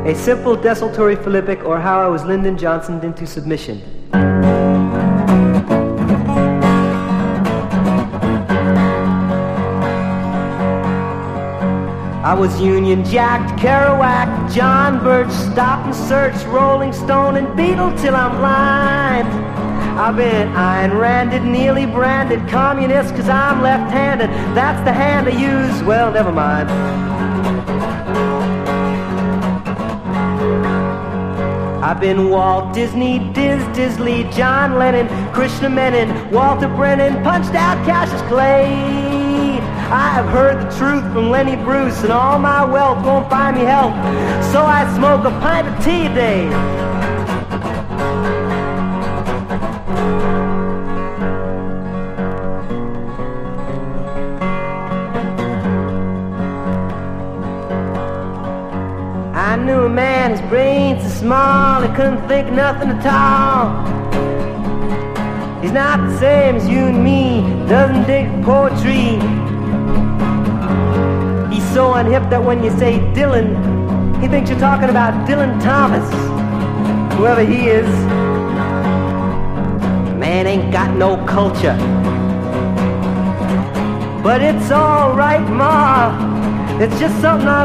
A simple desultory philippic, or how I was Lyndon Johnsoned into submission. I was Union Jacked, Kerouac, John Birch, Stop and Search, Rolling Stone, and Beatle till I'm blind. I've been Ayn Randed, nearly branded communist, 'cause I'm left-handed. That's the hand I use. Well, never mind. I've been Walt Disney, Disley, John Lennon, Krishna Menon, Walter Brennan, punched out Cassius Clay. I have heard the truth from Lenny Bruce, and all my wealth won't buy me help, so I smoke a pint of tea a day. I knew a man, his brain's so small, he couldn't think nothing at all. He's not the same as you and me, doesn't dig poetry. He's so unhip that when you say Dylan, he thinks you're talking about Dylan Thomas, whoever he is. Man ain't got no culture. But it's all right, Ma. It's just something I